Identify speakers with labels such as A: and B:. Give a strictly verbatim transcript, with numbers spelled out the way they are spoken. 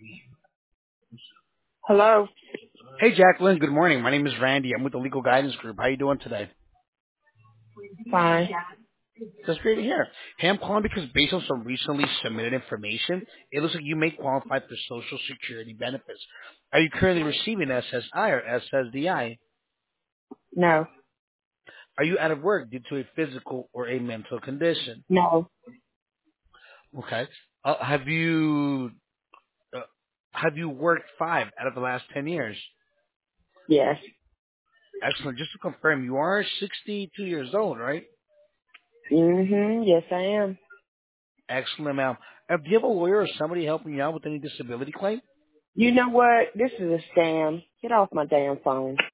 A: Hello.
B: Hey, Jacqueline. Good morning. My name is Randy. I'm with the Legal Guidance Group. How you doing today?
A: Fine.
B: That's great to hear. Hey, I'm calling because based on some recently submitted information, it looks like you may qualify for Social Security benefits. Are you currently receiving S S I or S S D I?
A: No.
B: Are you out of work due to a physical or a mental condition?
A: No.
B: Okay. Uh, have you uh, have you worked five out of the last ten years?
A: Yes.
B: Excellent. Just to confirm, you are sixty-two years old, right?
A: Mhm. Yes, I am.
B: Excellent, ma'am. Uh, do you have a lawyer or somebody helping you out with any disability claim?
A: You know what? This is a scam. Get off my damn phone.